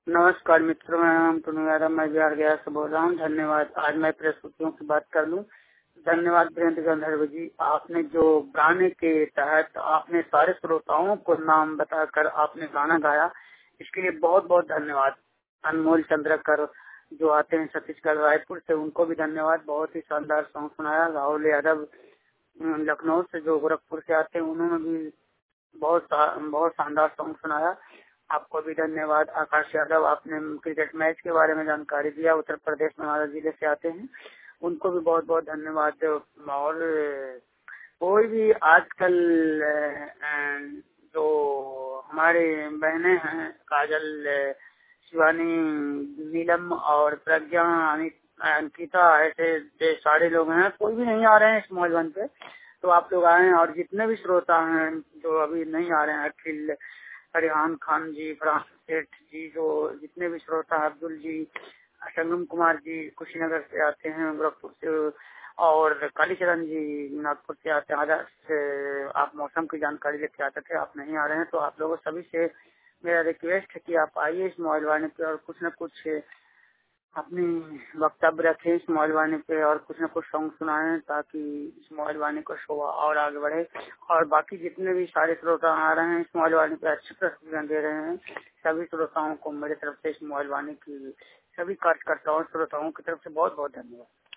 नमस्कार मित्रों, मैं नाम टुनू यादव, मैं बिहार गया से बोल रहा हूँ। धन्यवाद। आज मैं प्रस्तुतियों की बात कर लूँ। धन्यवाद वीरेंद्र गंधर्व जी, आपने जो गाने के तहत आपने सारे श्रोताओं को नाम बताकर आपने गाना गाया, इसके लिए बहुत बहुत धन्यवाद। अनमोल चंद्रकर जो आते हैं छत्तीसगढ़ रायपुर से, उनको भी धन्यवाद। बहुत ही शानदार सॉन्ग सुनाया। राहुल यादव लखनऊ से जो गोरखपुर से आते हैं, उन्होंने भी बहुत शानदार सॉन्ग सुनाया। आपको भी धन्यवाद। आकाश यादव, आपने क्रिकेट मैच के बारे में जानकारी दिया, उत्तर प्रदेश में हमारे जिले से आते हैं, उनको भी बहुत बहुत धन्यवाद। और कोई भी आजकल जो हमारे बहनें हैं, काजल, शिवानी, नीलम और प्रज्ञा, अंकिता, ऐसे सारे लोग हैं, कोई भी नहीं आ रहे हैं इस मौजवन पे, तो आप लोग आए हैं। और जितने भी श्रोता हैं जो अभी नहीं आ रहे हैं, अखिल, फरहान खान जी, फरहान सेठ जी, जो जितने भी श्रोता, अब्दुल जी, संगम कुमार जी कुशीनगर से आते हैं, गोरखपुर से, और कालीचरण जी नागपुर से आते हैं। आधा से आप मौसम की जानकारी लेके आते थे, आप नहीं आ रहे हैं, तो आप लोगों सभी से मेरा रिक्वेस्ट है कि आप आइए इस मोबाइल वाणी पे और कुछ न कुछ अपनी वक्तव्य रखें इस मोबाइल वाणी पे, और कुछ न कुछ सॉन्ग सुनाएं, ताकि इस मोबाइल वाणी को शो और आगे बढ़े। और बाकी जितने भी सारे श्रोता आ रहे हैं इस मोबाइल वाणी पे अच्छी प्रस्तुतियां दे रहे हैं, सभी श्रोताओं को मेरे तरफ से, इस मोबाइल वाणी की सभी कार्यकर्ताओं श्रोताओं की तरफ से बहुत बहुत धन्यवाद।